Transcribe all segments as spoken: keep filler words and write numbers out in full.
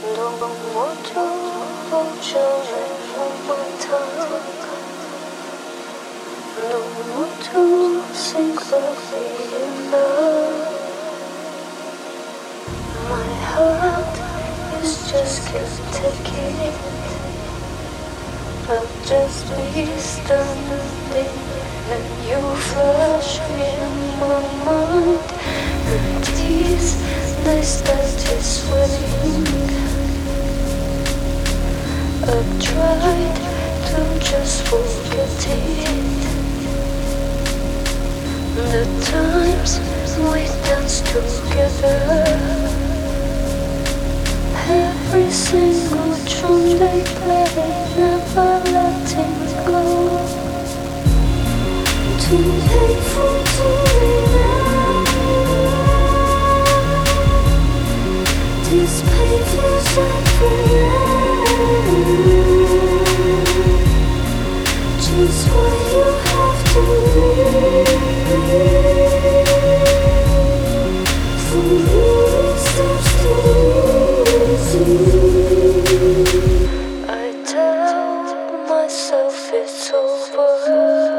Don't want to hold your hand from my tongue. Don't want to sink but be enough. My heart is just kept ticking. I'll just be standing and you flash in my mind. And these days that is sweating. I've tried to just forget it. The times we danced together, every single tune they play, never letting go. Too painful to remember. This pain feels like forever. Just what you have to leave. For you it stops too easy. I tell myself it's over.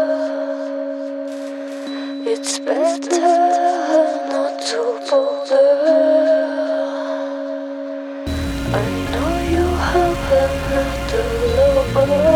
It's better not to bother. I know you have another lover.